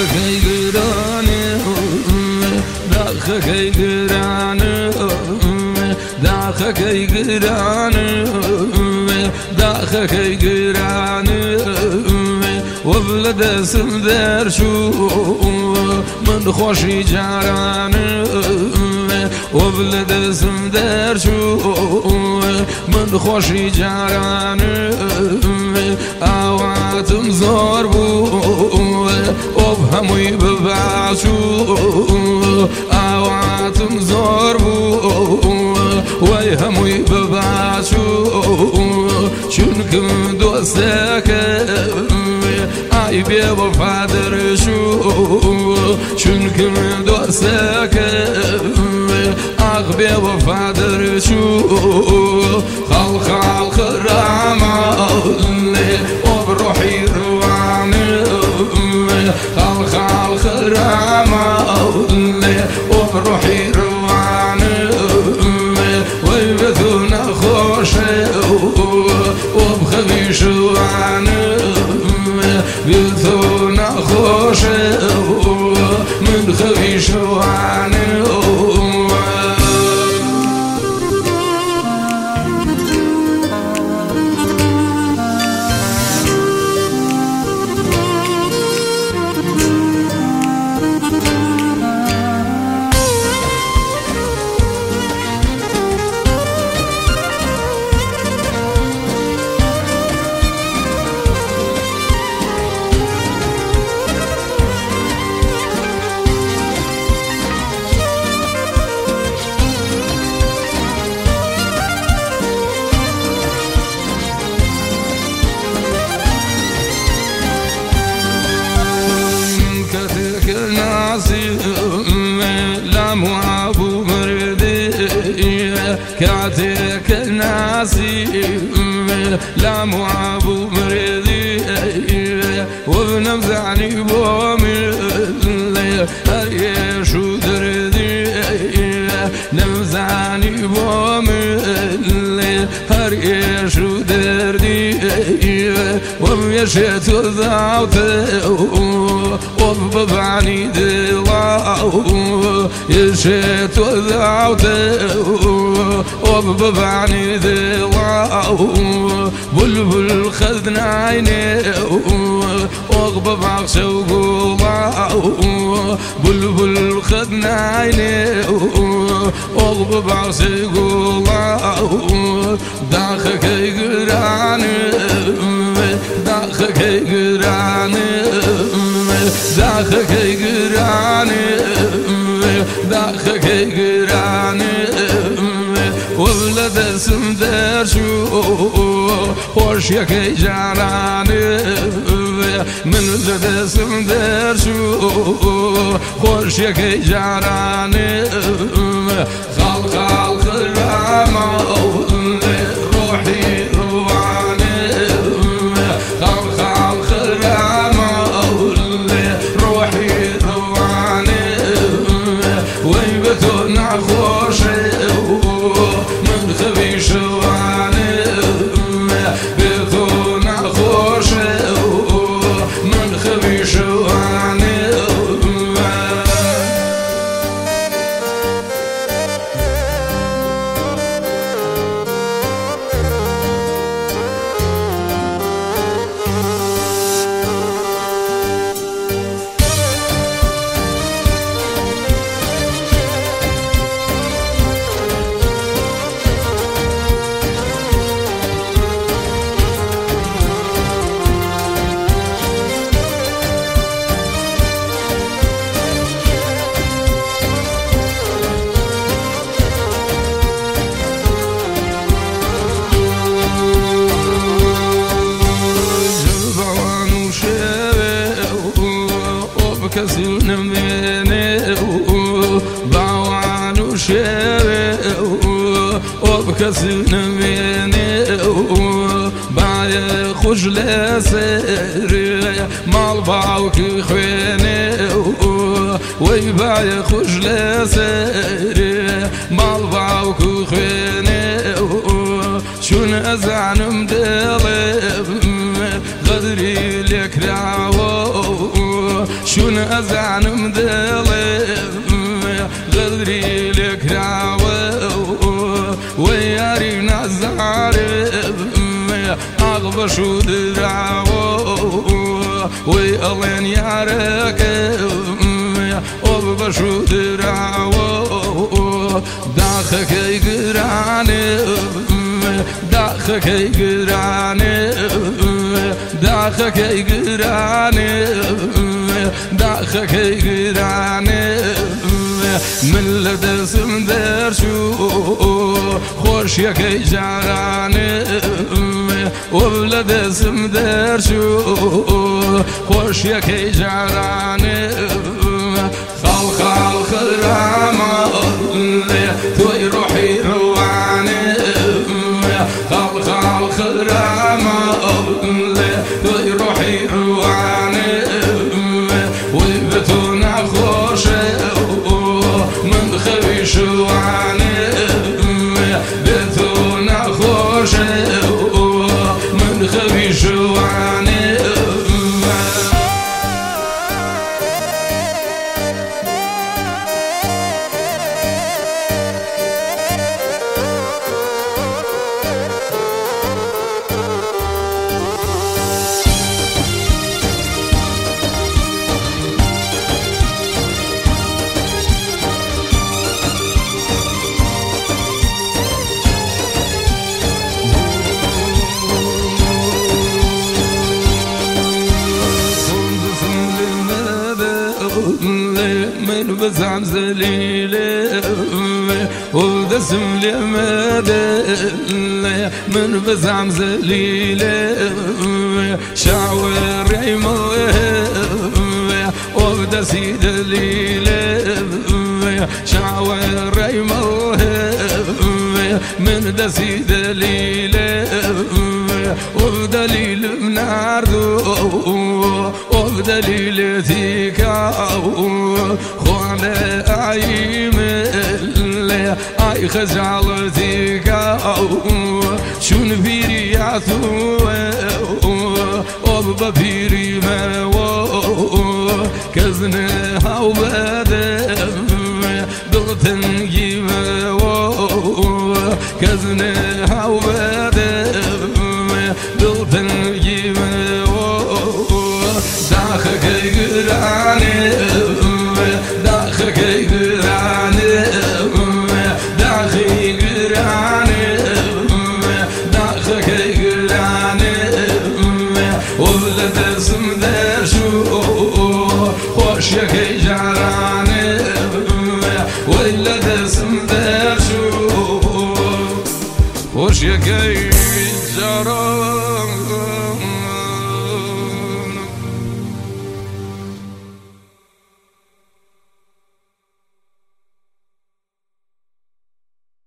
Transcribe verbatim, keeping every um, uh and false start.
داخل قراني داخل قراني داخل قراني داخل قراني وبلد اسم دار شو من خوشي جاراني وبلد اسم دار شو من خوشي جاراني اواتم زور بو وبهمي ببعشو اواتم زور بو ويهمي ببعشو شنكم دوسك اي بيبو فادر شو شنكم دوسك اغبي وفادر شو خال خال خرامة وبروحي رواني خال خال خرامة وبروحي رواني ويبثونا خوشي وبخبي شواني بيبثونا خوشي من خبي شواني كاتك ناسي لا معابو مريدي وبنمزعني بومي هريشو دردي نمزعني بومي هريشو دردي وبيشيت وذاوته وببعني دلاو يشيت وذاوته وببعني دلاو بلبل خذنا عيني وغبب عقشة وقولاو بلبل خذنا عيني وغبب عقشة وقولاو داخك يقراني داخك يقراني داخك يقراني داخك يقراني وبلد اسم دار شو خوش يكي جاراني من ولد اسم دار شو خوش يكي جاراني خال خال خرامة روحي رواني خال خال خرامة روحي رواني ويبتونا خوشي من خبي شواني بيثونا خوشي من خبي شواني كسون مني باوان وشيري وبكسون مني باي خوش لسيري مال باوك خويني ويباي خوش لسيري مال باوك خويني شون ازعن مدلب غدري لك راو شون أزعنم دلم غدري لك راوه وياري نزارب أغبش ودراوه ويالين ياركب أغبش ودراوه داخك يقرانب داخك يقرانب داخك يقرانب داخك يقرانب من لدى سمدر شو خوش يكي جارانب وبلدى سمدر شو خوش يكي جارانب خال خال خرامة توي روحي روانب خال خال خرامة توي روحي روانب ويبتونا خوشة من خوي شوانب بتونا خوشة من خوي شوانب من بزعم زليلة ودسم لمدة من بزعم زليلة شعور ريمو ودسي دليلة شعور ريمو من دسي دليلة ودليل مناردو ودليل ثيكاو خوانا عيم اللي اي خزعل ثيكاو شون فيري يعثو وبابا فيري ماو كزنها وبدم دلتن جيماو كزنها وبدم دلتن جيماو داخك يقرانب داخك يقرانب داخك يقرانب داخك يقرانب وبلد سمدر شو خوش يكي جارانب ولد سمدر شو خوش يكي